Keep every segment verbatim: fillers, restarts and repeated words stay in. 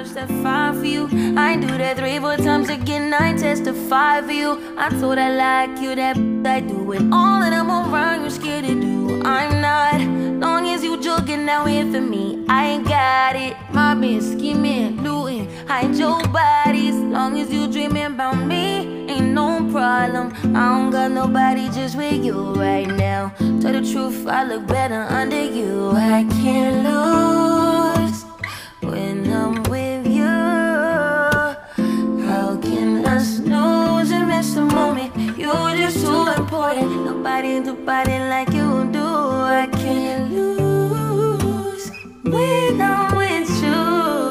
much that fine for you. I do that three, four times again, I testify for you. I told I like you, that I do it all that I'm around, you're scared to do. I'm not, long as you joking now here for me, I ain't got it. My been scheming, looting, hide your bodies. Long as you dreaming about me, ain't no problem. I don't got nobody just with you right now. Tell the truth, I look better under you. I can't lose when I'm with you. How can I snooze and miss the moment? You're just too important. Nobody do body like you do. I can't lose when I'm with you.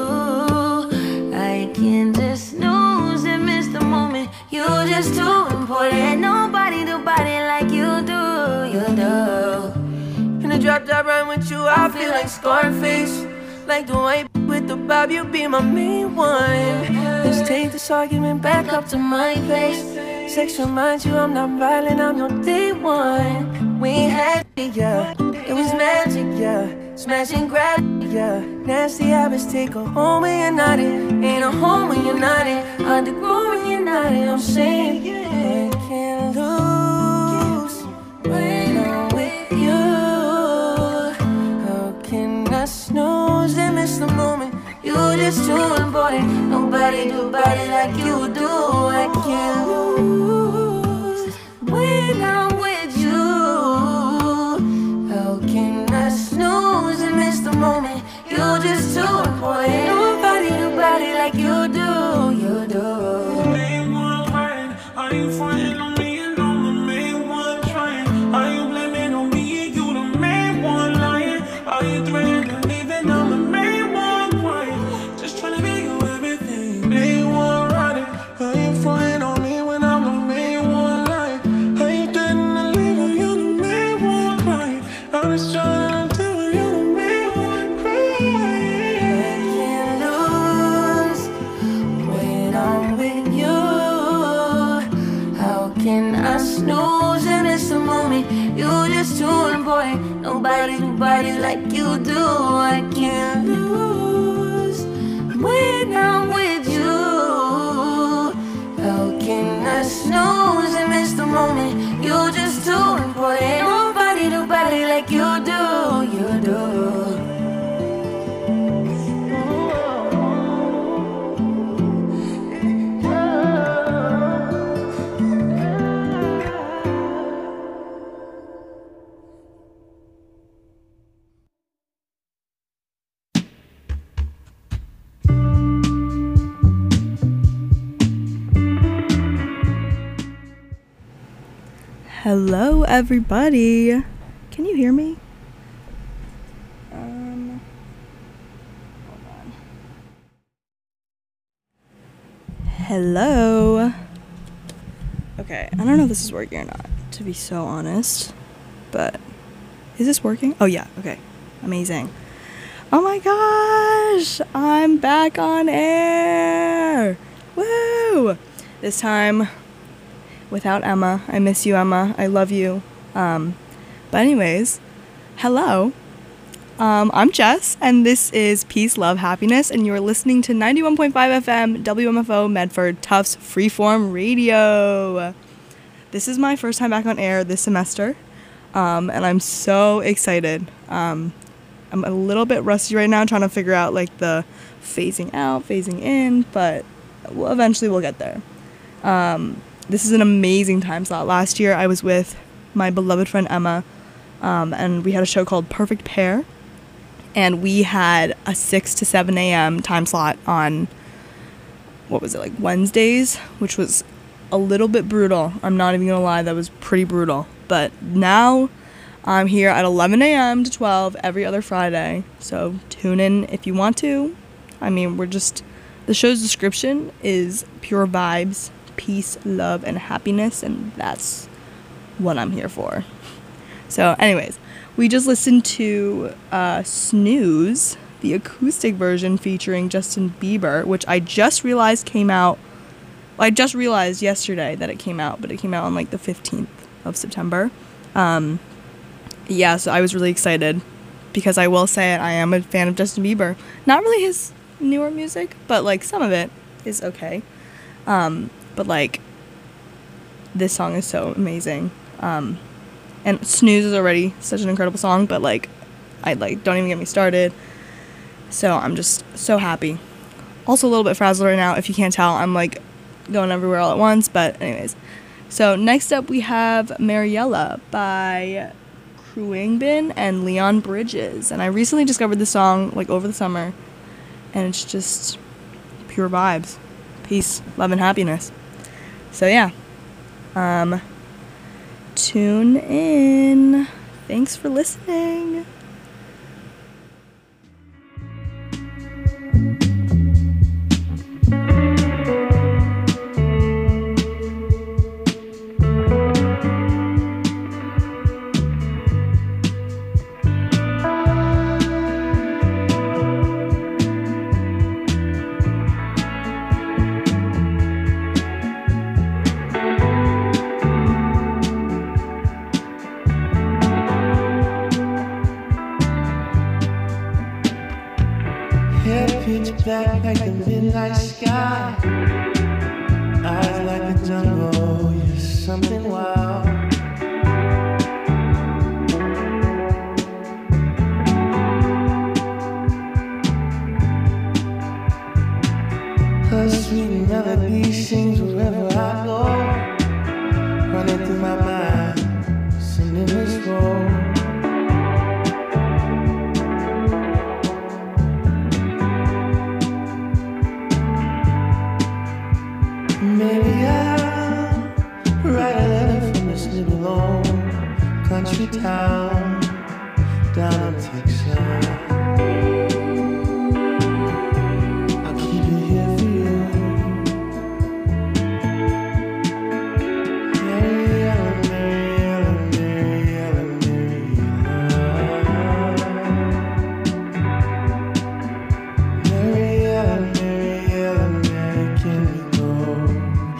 I can't just snooze and miss the moment. You're just too important. Nobody do body like you do. You do. In the drop top ride with you, I feel like Scarface. Like the white with the bob, you be my main one. Let's take this argument back up to my place. Sex reminds you I'm not violent, I'm your day one. We ain't had it, yeah. It was magic, yeah. Smash and grab, yeah. Nasty habits take a home when you're not in. Ain't a home when you're not in. Hard to grow when you're not in. I'm saying, yeah, can't lose when I'm with you. How can I snooze and miss the moment? You're just too important. Nobody do body like you do. I can't lose when I'm with you. How can I snooze and miss the moment? You're just too important. Nobody do body like you do. You do. Main one crying. Are you fronting on me and I'm the main one trying? Are you blaming on me and you the main one lying? Are you threatening to leave and I'm the main one crying? Just trying to make you everything. Main one riding. Are you fronting on me when I'm the main one lying? Are you threatening to leave and you're the main one crying? I'm just trying to tell you you're the main one crying. I can't lose when I'm with you. How can I snooze and miss the moment? You're just too important. Nobody do body like you do. I can't lose when I'm with you. How can I snooze and miss the moment? You're just too important. Nobody do body like you do. You do. Hello, everybody. Can you hear me? Um, hold on. Hello. Okay, I don't know if this is working or not, to be so honest. But is this working? Oh yeah, okay. Amazing. Oh my gosh! I'm back on air! Woo! This time without Emma. I miss you, Emma. I love you. Um, but anyways, hello. Um, I'm Jess, and this is Peace, Love, Happiness, and you're listening to ninety-one point five F M W M F O Medford Tufts Freeform Radio. This is my first time back on air this semester, um, and I'm so excited. Um, I'm a little bit rusty right now, trying to figure out like the phasing out, phasing in, but we'll, eventually we'll get there. Um, This is an amazing time slot. Last year, I was with my beloved friend Emma, um, and we had a show called Perfect Pair, and we had a six to seven a.m. time slot on, what was it, like Wednesdays, which was a little bit brutal. I'm not even going to lie, that was pretty brutal. But now I'm here at eleven a.m. to twelve every other Friday, so tune in if you want to. I mean, we're just, the show's description is pure vibes, peace, love, and happiness, and that's what I'm here for. So anyways, we just listened to uh, Snooze, the acoustic version featuring Justin Bieber, which I just realized came out, I just realized yesterday that it came out, but it came out on like the fifteenth of September. Um, yeah, so I was really excited because I will say it, I am a fan of Justin Bieber. Not really his newer music, but like some of it is okay. Um, but like this song is so amazing. Um, and Snooze is already such an incredible song, but like I like don't even get me started. So I'm just so happy. Also a little bit frazzled right now. If you can't tell, I'm like going everywhere all at once. But anyways, so next up we have Mariella by Khruangbin and Leon Bridges, and I recently discovered the song like over the summer, and it's just pure vibes, peace, love, and happiness. So yeah, um, tune in. Thanks for listening. Black like the midnight sky, eyes like the jungle, you're something wild. Her sweet melody sings wherever I go, running through my mind, singing this role. Maybe I'll write a letter from this little old country town down in Texas. I'll keep it here for you. Mariella, Mariella, Mariella, Mariella. Mariella, Mariella, Mariella, can we go?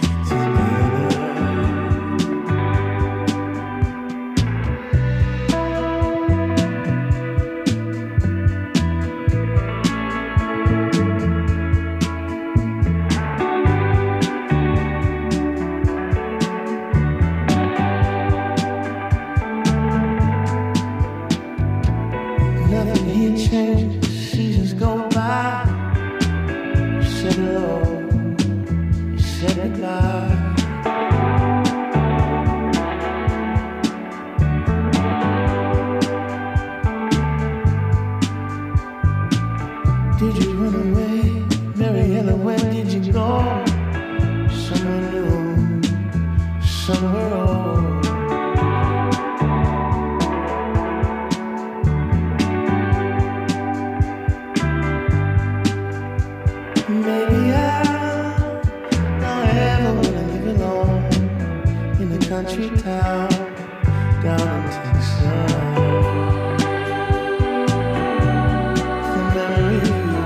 Nothing here changes, seasons go by. You said hello, you said goodbye. Did you run away, Mariella? Where did you go? Somewhere new, somewhere old. Maybe I don't ever wanna live alone in a country town down in Texas. The memory of you,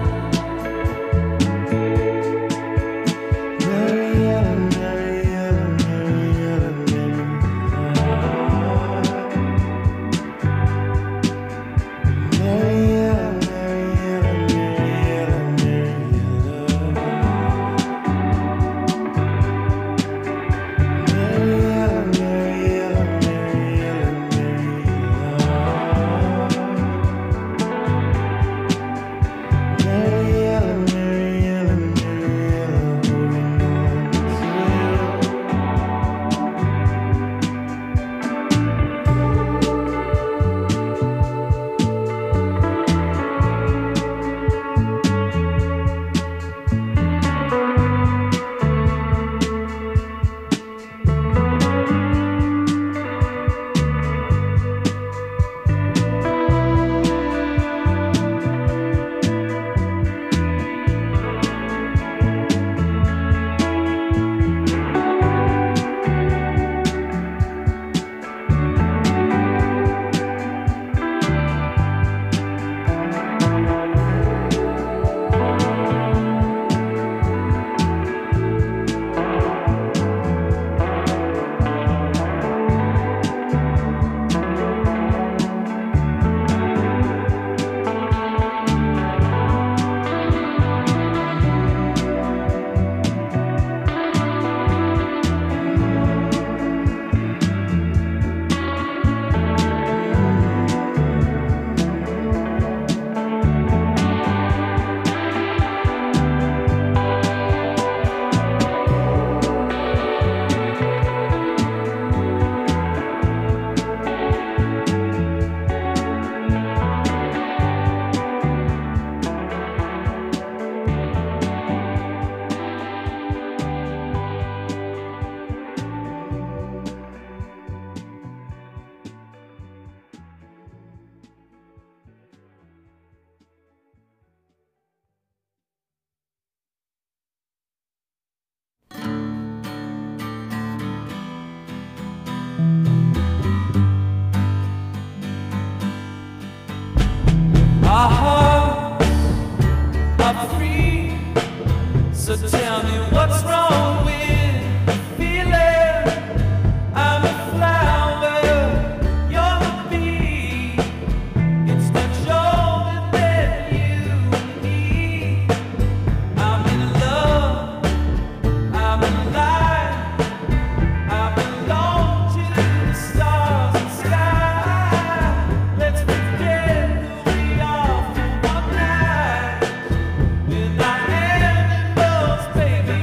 Mariella, Mariella, Mariella, Mariella, Mariella, Mariella, Mariella. Mariella, Mariella. tell me what's wrong with the feeling. I'm a flower, you're the bee. It's much older than you and me. I'm in love, I'm alive, I belong to the stars and sky. Let's forget who we are for one night. We're not animals, baby.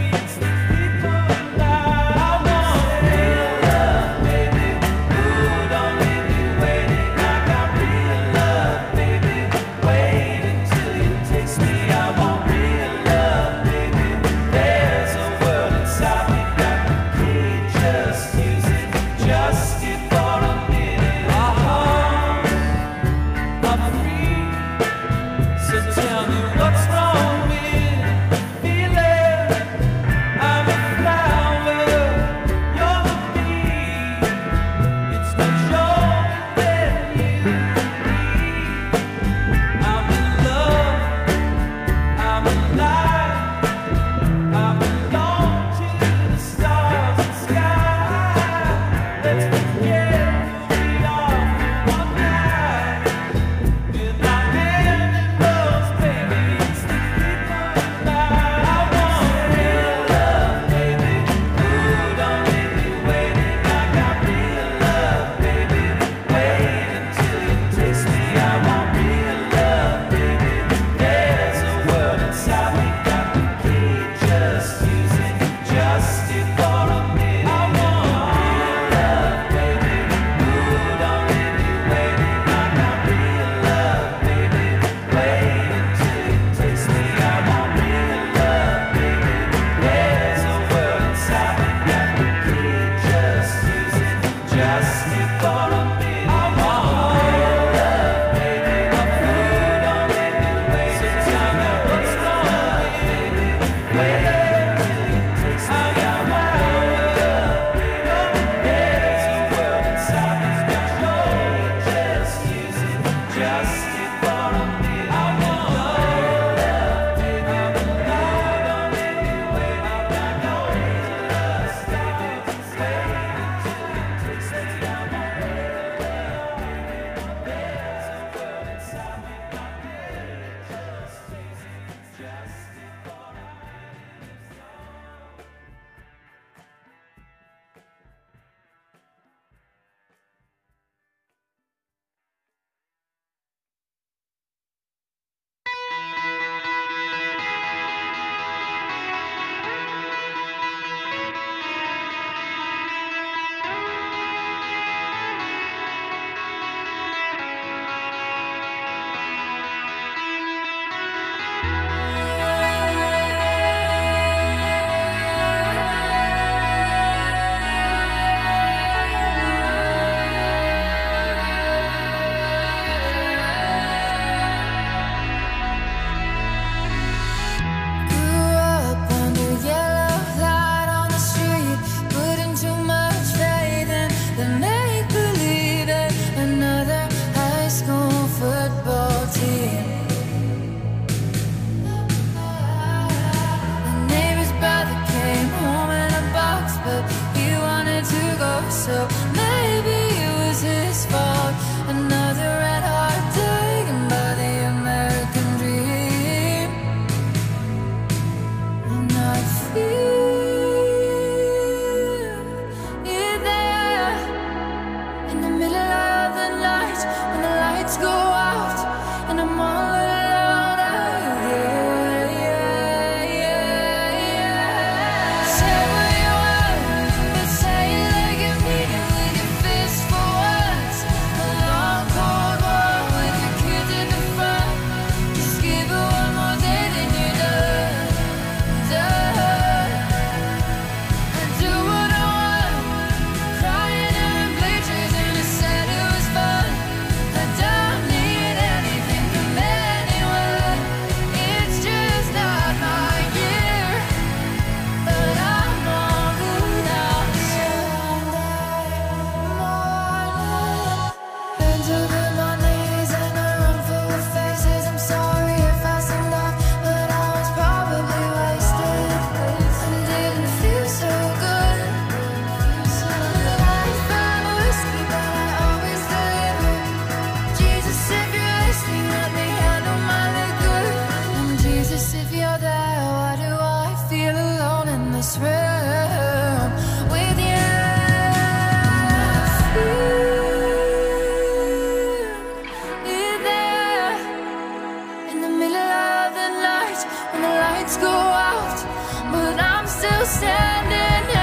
lights go out, but I'm still standing here.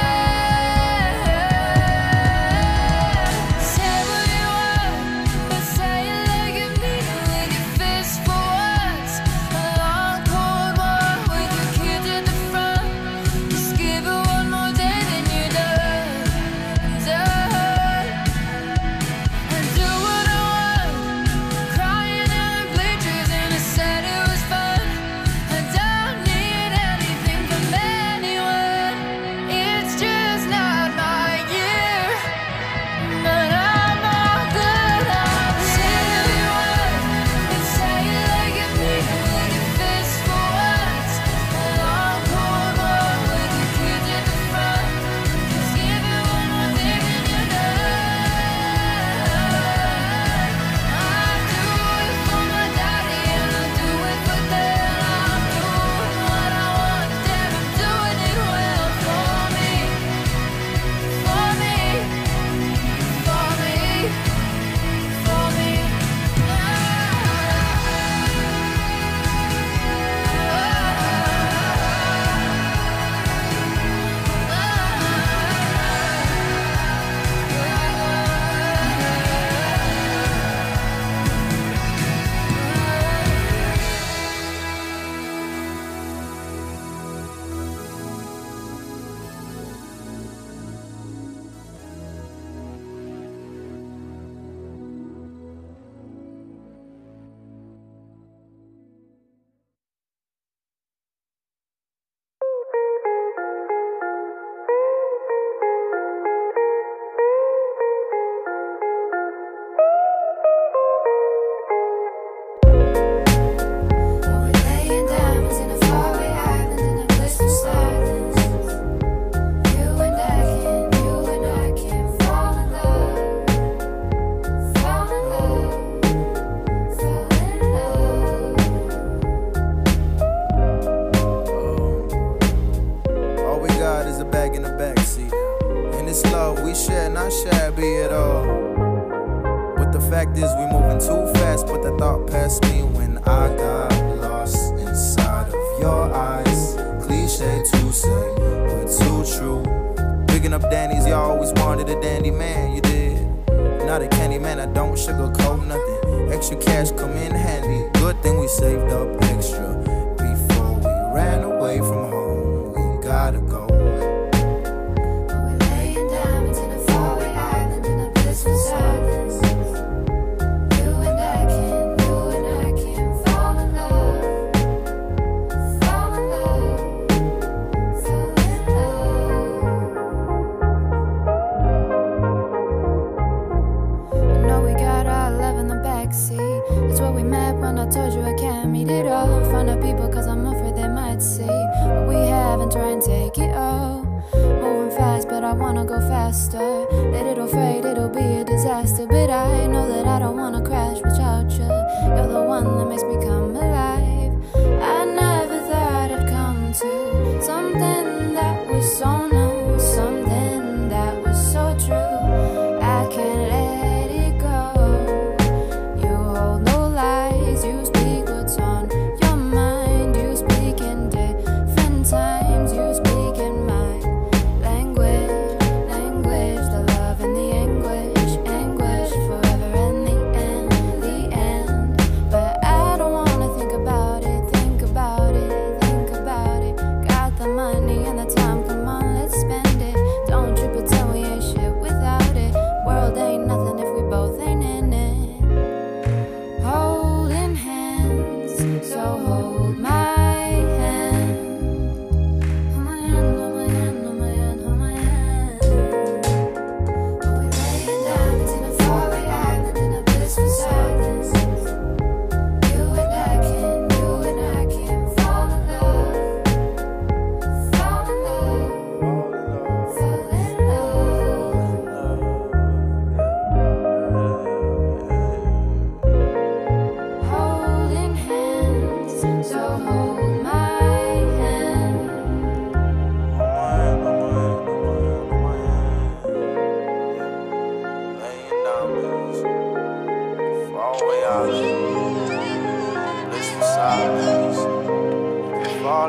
Say what you want, but say it like you mean it with your fist for once. A long cold war with your kids in the front. Just give it one more day, then you're done, done. And do what I want, crying in the bleachers, and I said it was fun. I don't need anything from anyone. It's just not my year, but I'm all good. I'm say what you want, and say it like you mean it with your fist for once. A long cold war with your kids in the front. Just give it one more day, then you're done. I do it for my daddy, and I do it for them. I'm doing what I want, and I'm doing it well for me, for me, for me, for me. We're laying diamonds in a faraway island in a blissful silence. You and I can, you and I can fall in love, fall in love, fall in love. All we got is a bag in the backseat. And it's love we share, not shabby at all. But the fact is, we moving too fast. But the thought passed me when I got lost inside of your eyes. Cliche to say, but too true. Picking up Danny's, you always wanted a dandy man, you did. Not a candy man, I don't sugarcoat nothing. Extra cash come in handy. Good thing we saved up extra before we ran away from home. We gotta go. We're laying diamonds in a faraway island in a blissful silence. You and I can, you and I can fall in love, fall in love, fall in love. I know we got our love in the backseat. It's where we met when I told you I can't meet it all. Find out people cause I'm afraid they might see what we have and try and take it all. Moving fast, but I wanna go faster. Let it all fade, it'll be a disaster. But I know that I don't wanna crash without you. You're the one that makes me come alive. I never thought I'd come to something that was so new, something that was so true. I can't let it go. You hold no lies, you speak what's on your mind. You speak in different times, you speak in my language, language, the love and the anguish, anguish, forever and the end, the end. But I don't wanna think about it, think about it, think about it. Got the money and the time, come on, let's spend it. Don't you pretend we ain't shit without it. World ain't nothing if we both ain't in it. Holding hands, so hold my hand. Hold my hand, hold my hand, hold my hand, hold my hand. We're laying diamonds in a faraway island in a blissful silence. You and I can, you and I can fall in love, fall in love, fall in love. Holding hands, so hold my hand. Laying diamonds, far away island, blissful silence. Far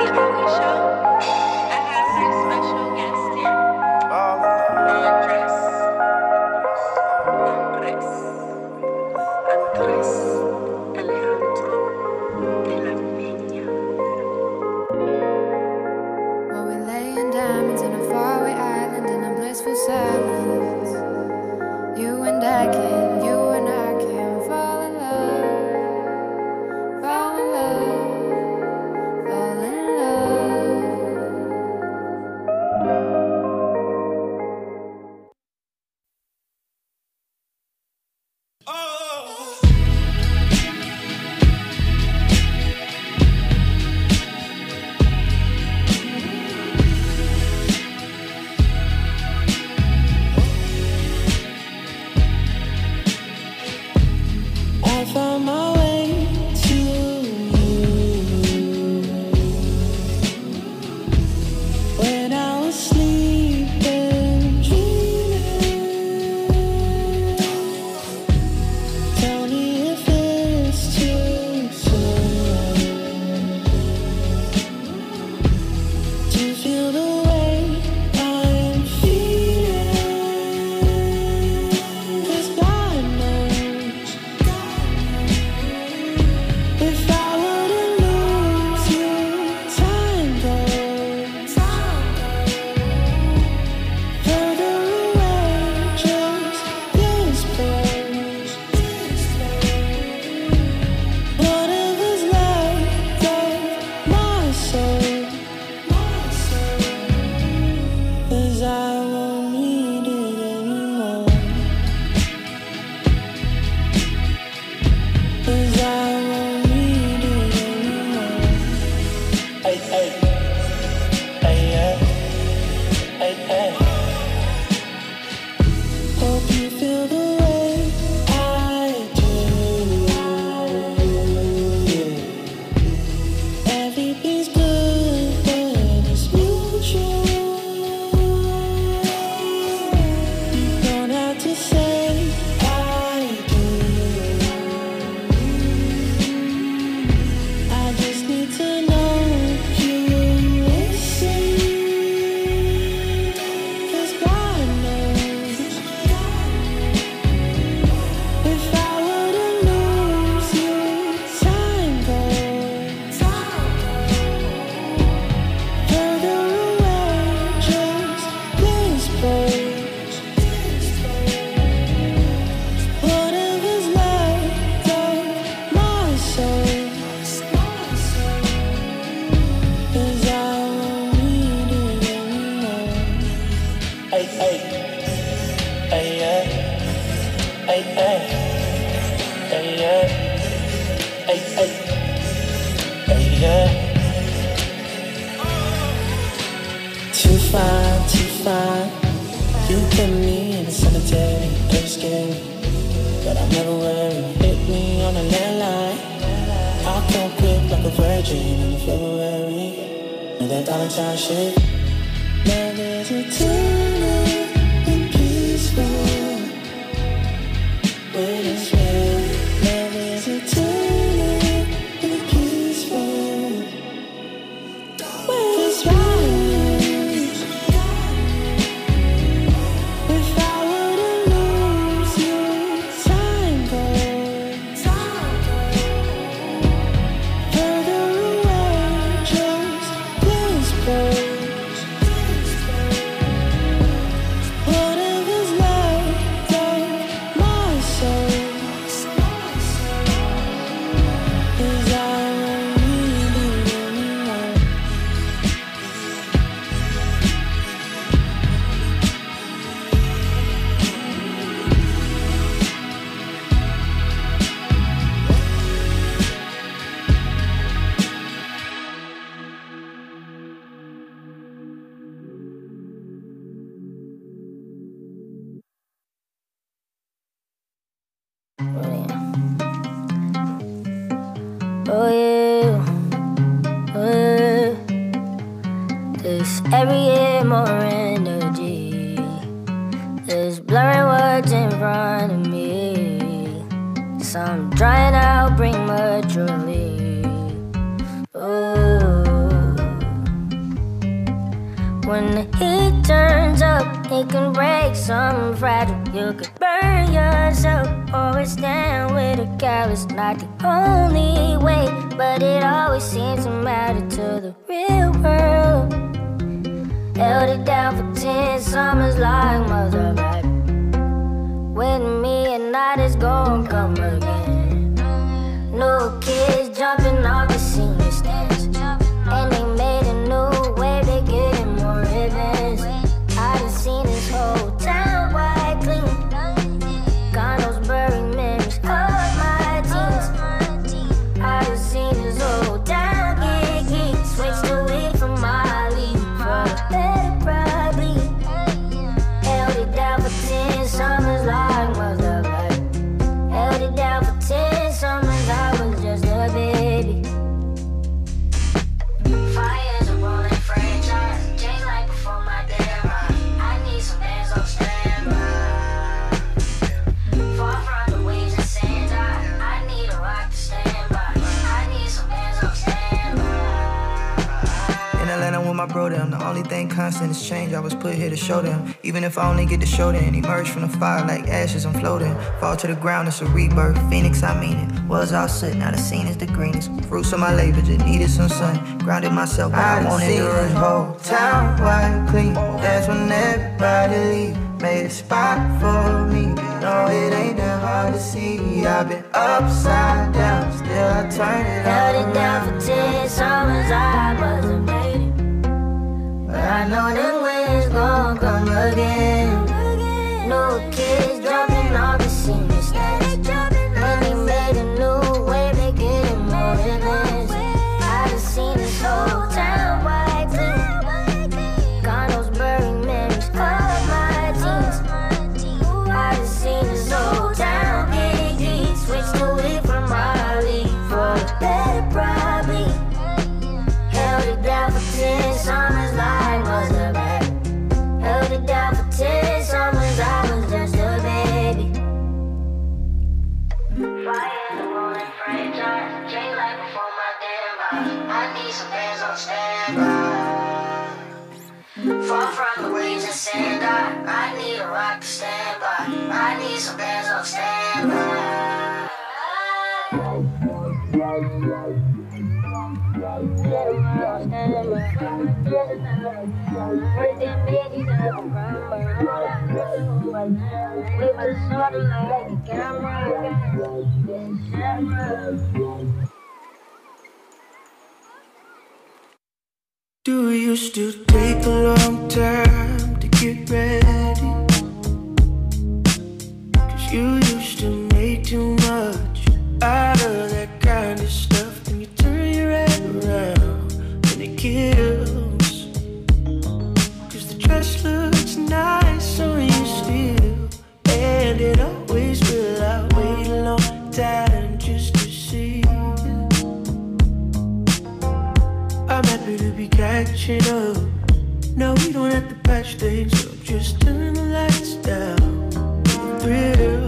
Oh yeah, oh yeah. There's every year more energy. There's blurring words in front of me. Some drying out prematurely. Oh, when the heat turns up, it can break something fragile. You could burn yourself or stand with a callous. Not the only way, but it always seems to matter to the real world. Held it down for ten summers like mother back. With me and night is gonna come again. New kids jumping off the senior stands, and they made a new way, they getting more ribbons. I done seen this whole town white clean. Condos bury memories of my teens. I done seen this whole town get geek. Switch the weed from my lead for the better probably. Held it down for ten summers like mother back. Held it down for ten summers, I was just a baby. Fires are rolling franchise, J like before my damn eye. I need some bands on standby. Far from the waves and sand, I, I need a rock to stand by. I need some bands on standby. In Atlanta with my bro, them, the only thing constant is change. I was put here to show them. Even if I only get to show them, emerge from the fire like ashes, I'm floating. Fall to the ground, it's a rebirth. Phoenix, I mean it. Was all soot, now the scene is the greenest. Fruits of my labor, just needed some sun. Grounded myself, but I, I wanted to run whole town wide clean. That's when everybody leave. Made a spot for me. No, it ain't that hard to see. I've been upside down, still I turn it Held around. it down for ten summers, I wasn't made it. But I know them winds gon' come again. New kids jumping off the senior stands, and they made a new way, they getting more ribbons. I done seen this whole town white clean. Condos bury memories of my teens. I done seen this whole town get geek. Switch the weed from my lead for the better probably. Held it down for ten summers like mother back. Held it down for ten summers, I was just a baby. Fire rolling franchise, J like before my damn eye. I need some bands on standby. Far from the waves and sand, I, I need a rock to stand by. I need some bands on standby. Do you used to take a long time to get ready? Cause you used to make too much out of that kind of stuff. And you turn your head around and it kills. Cause the dress looks nice on you still, and it always will. I wait a long time just to see. I'm happy to be catching up. No, we don't have to patch things up. Just turn the lights down for thrill.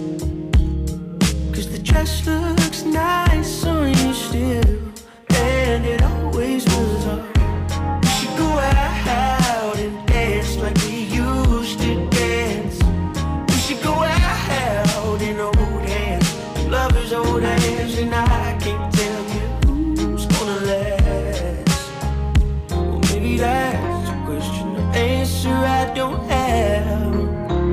Cause the dress looks nice on you still, and it always was on. We should go out and dance like we used to dance. We should go out in old hands, lovers old hands, and I can't tell you who's gonna last. Well, maybe that's a question, an answer I don't have.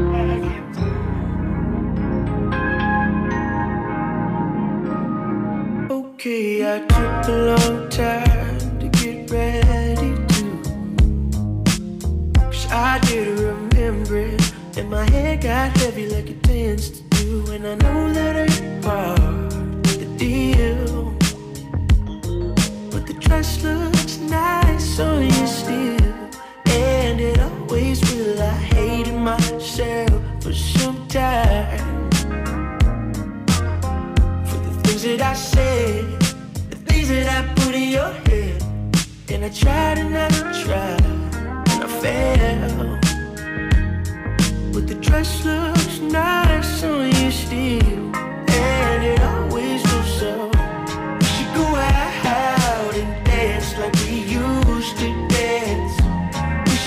Okay, I took a long time to get ready to, cause I didn't remember it, and my head got heavy like it tends to do. And I know that ain't part of the deal, but the dress looks nice on you still, and it always will. I hated myself for some time, for the things that I said, the things that I put in your head. And I tried and I tried and I failed, but the dress looks nice on you still, and it always was so. We should go out and dance like we used to dance. We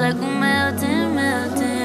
like we're melting, melting.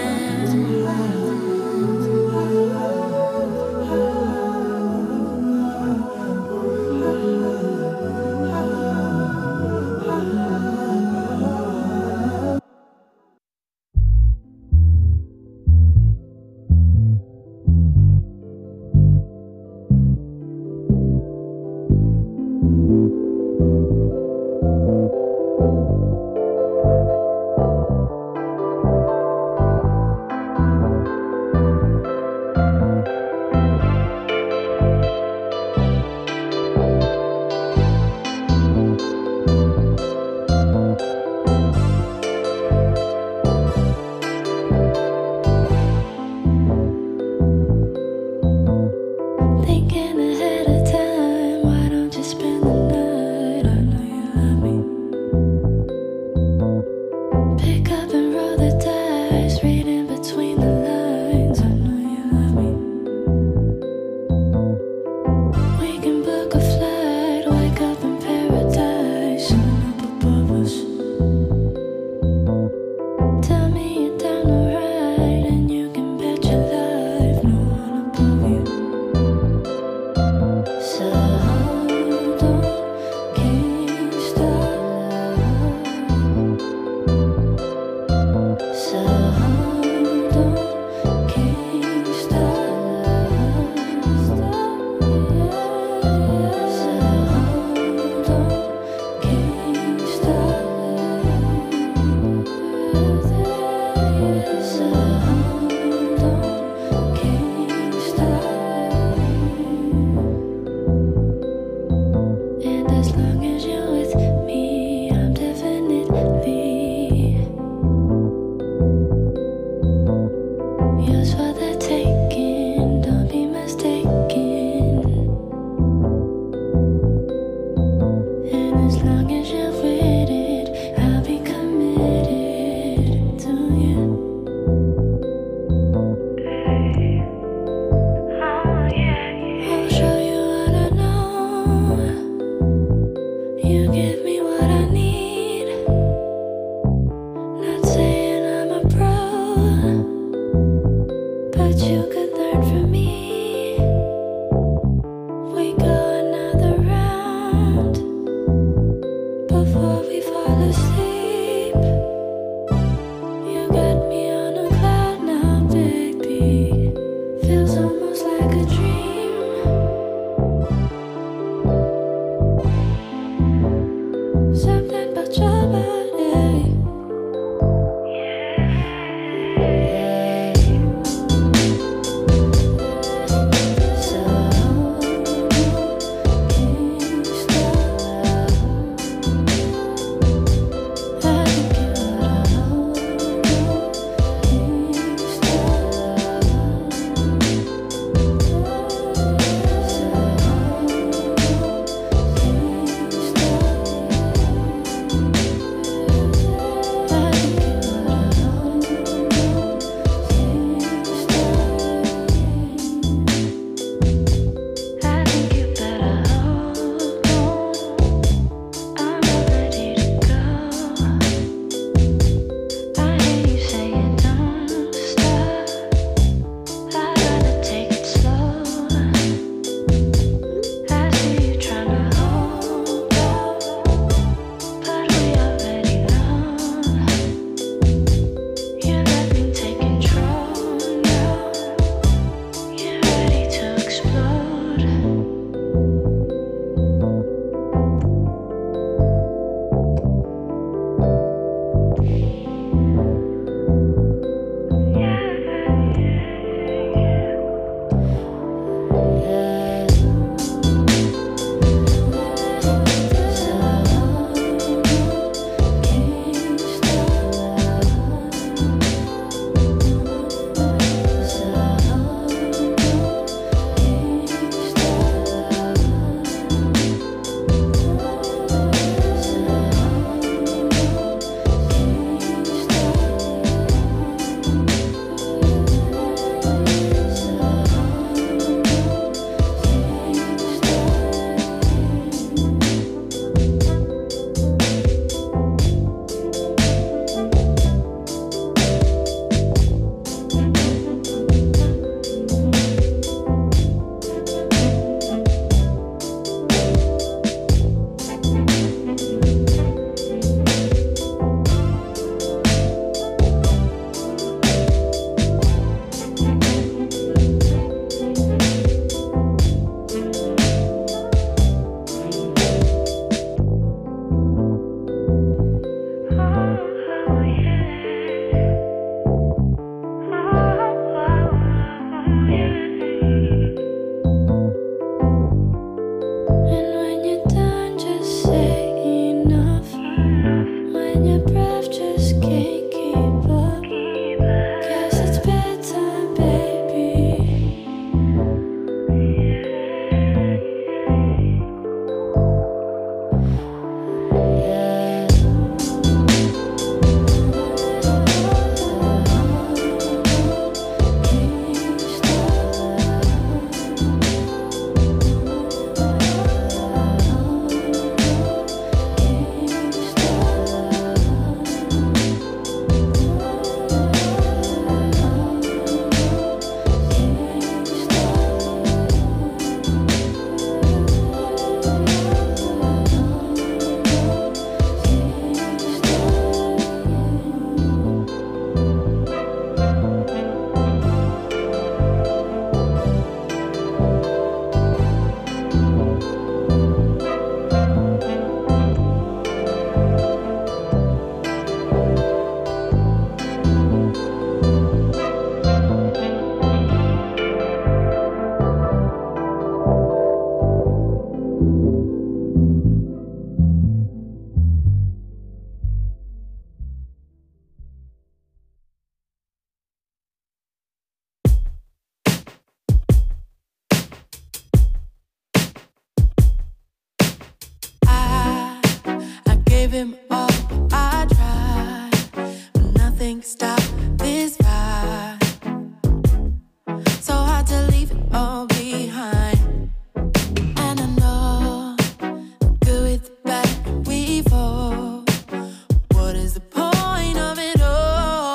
stop this vibe. So hard to leave it all behind. And I know the good with the bad we fall. What is the point of it all?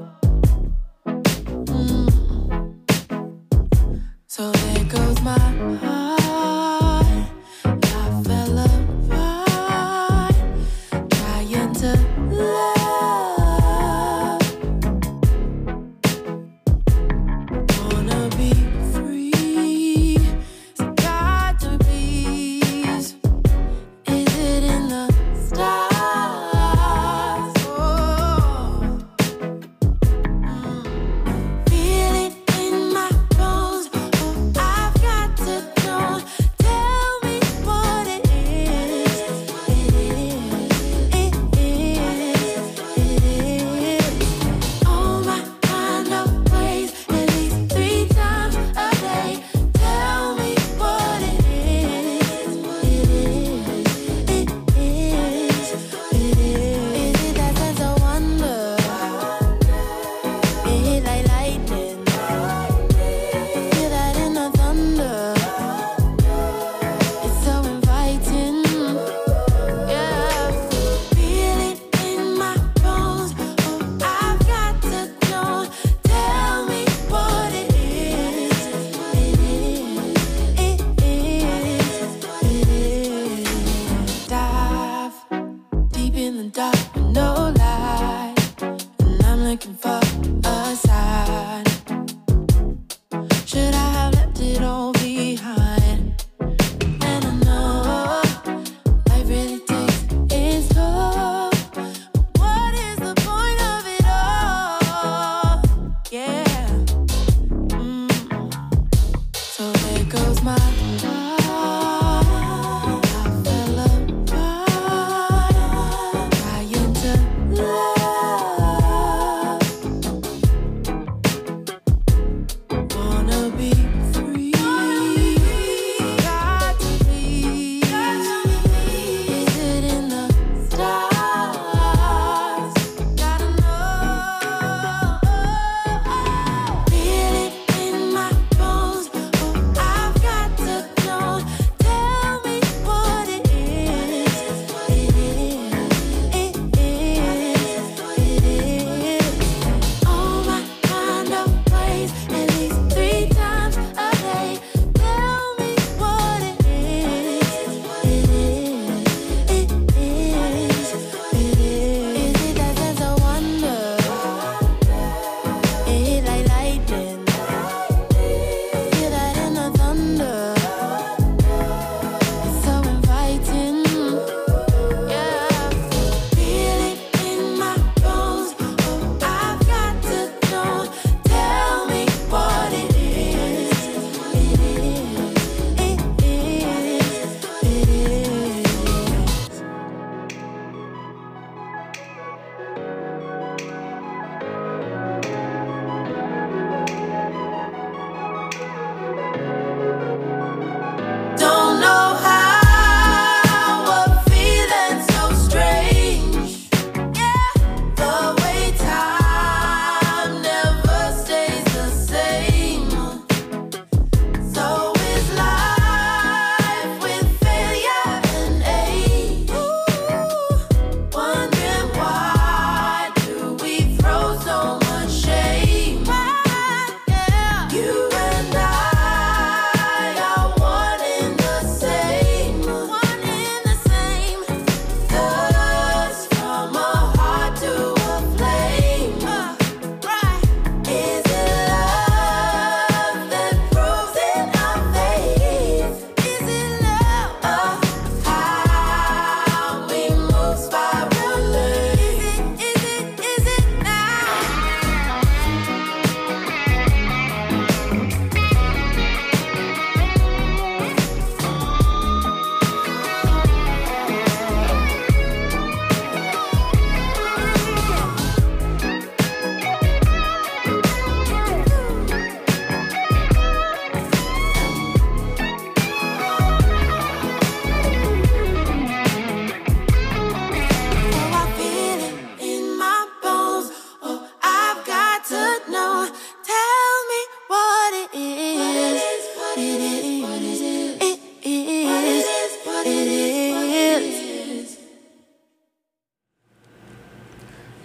Mm. So there goes my heart. I fell apart, trying to love.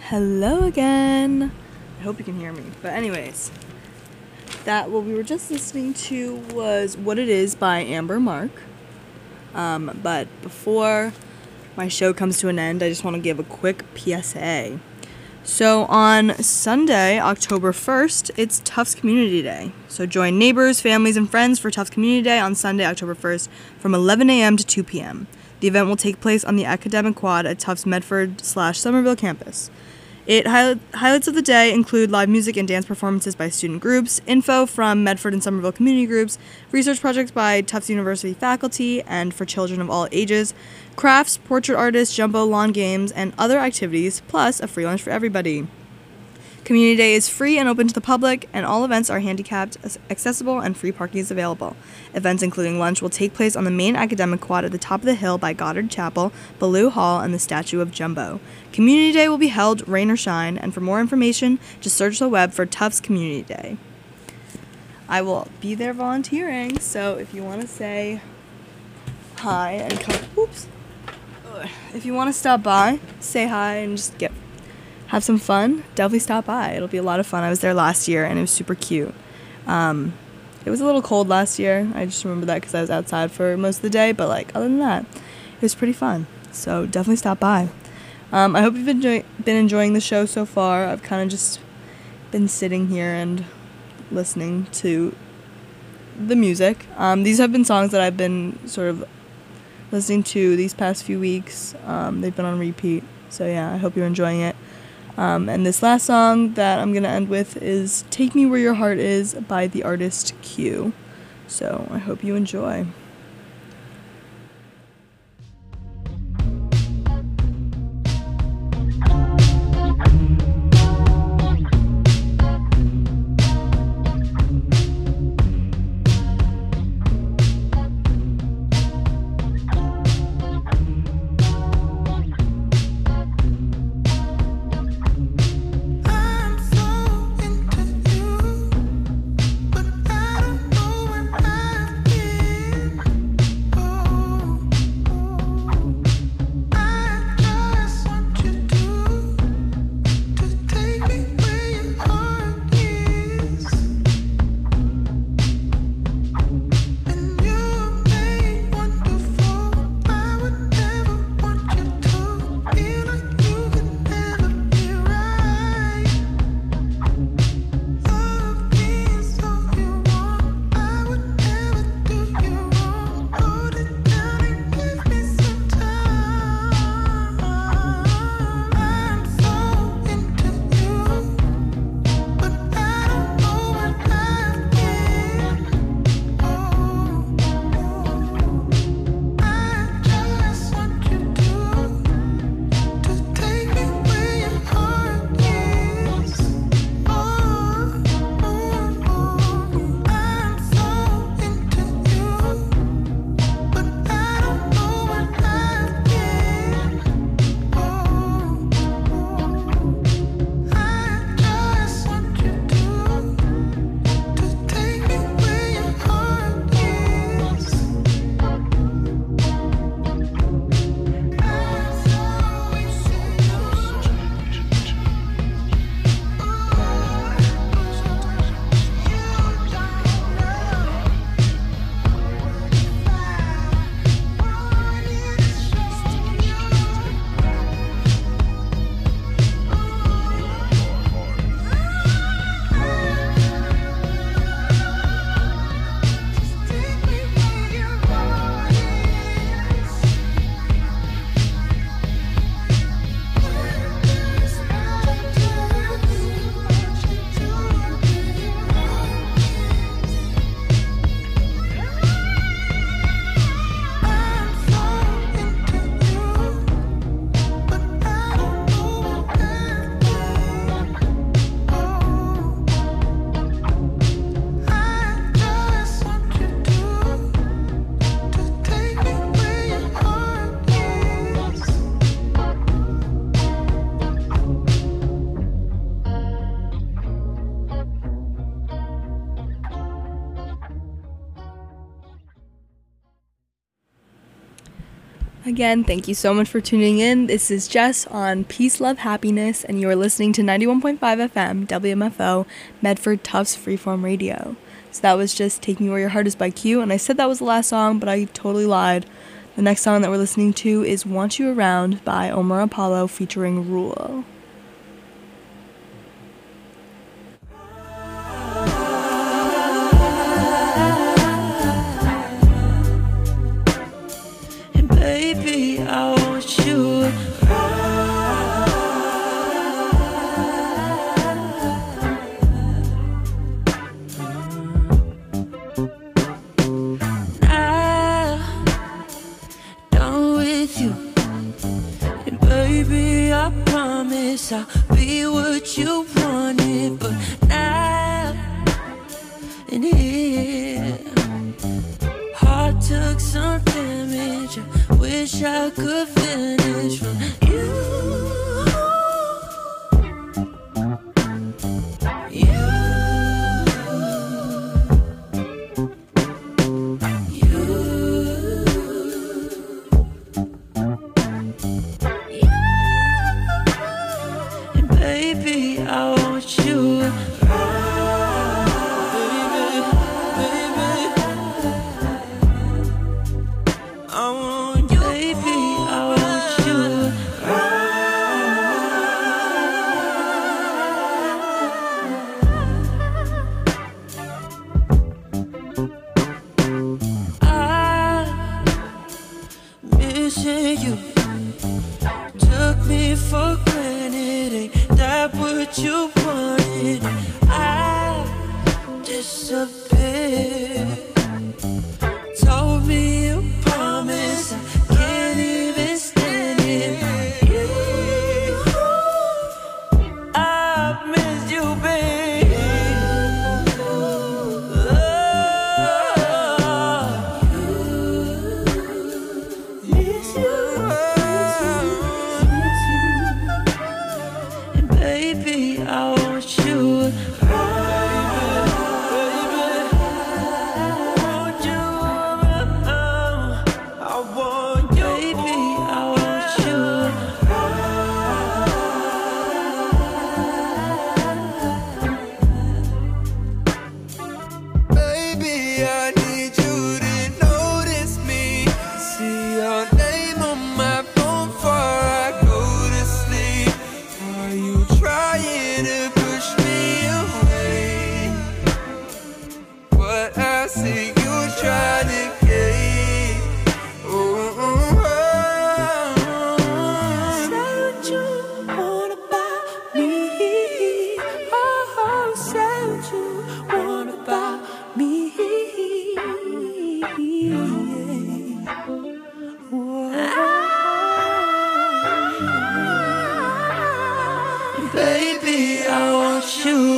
Hello again. I hope you can hear me. But anyways, that what we were just listening to was What It Is by Amber Mark. Um, but before my show comes to an end, I just want to give a quick P S A. So on Sunday, October first, it's Tufts Community Day. So join neighbors, families, and friends for Tufts Community Day on Sunday, October first from eleven a.m. to two p.m. The event will take place on the Academic Quad at Tufts Medford slash Somerville campus. It highlight, highlights of the day include live music and dance performances by student groups, info from Medford and Somerville community groups, research projects by Tufts University faculty and for children of all ages, crafts, portrait artists, jumbo lawn games, and other activities, plus a free lunch for everybody. Community Day is free and open to the public, and all events are handicapped, accessible, and free parking is available. Events including lunch will take place on the main academic quad at the top of the hill by Goddard Chapel, Ballou Hall, and the statue of Jumbo. Community Day will be held rain or shine, and for more information, just search the web for Tufts Community Day. I will be there volunteering, so if you want to say hi and come, oops, if you want to stop by, say hi and just get have some fun, definitely stop by. It'll be a lot of fun. I was there last year, and it was super cute. Um, it was a little cold last year. I just remember that because I was outside for most of the day, but, like, other than that, it was pretty fun. So definitely stop by. Um, I hope you've enjoy- been enjoying the show so far. I've kind of just been sitting here and listening to the music. Um, these have been songs that I've been sort of listening to these past few weeks. Um, they've been on repeat. So, yeah, I hope you're enjoying it. Um, and this last song that I'm going to end with is Take Me Where Your Heart Is by the artist Q. So I hope you enjoy. I'm so into you, but I don't know what I've been. Again, thank you so much for tuning in. This is Jess on Peace, Love, Happiness, and you are listening to ninety-one point five F M, W M F O, Medford Tufts Freeform Radio. So that was just Take Me Where Your Heart Is by Q, and I said that was the last song, but I totally lied. The next song that we're listening to is Want You Around by Omar Apollo featuring Rule. And baby, I want you around. Baby, I promise I'll be what you wanted, but now in here, heart took some damage. I wish I could finish from you. You. Baby, I want you around. Baby, baby, I want you. Baby, I want you around. I'm missing you. Took me for granted, ain't that what you wanted? I disappeared. Told me you promised I can't even stand it. You, I miss you, babe. Oh, miss you. Baby, I want you around. Baby, I want you around. I want you. Baby, I want you around. Baby, I need you to notice me. See your name on my phone before I go to sleep. Are you trying to push me away? What I see you trying to gain. Oh, oh, oh. Say what you want about me. Oh, say what you want about me. Baby, I want you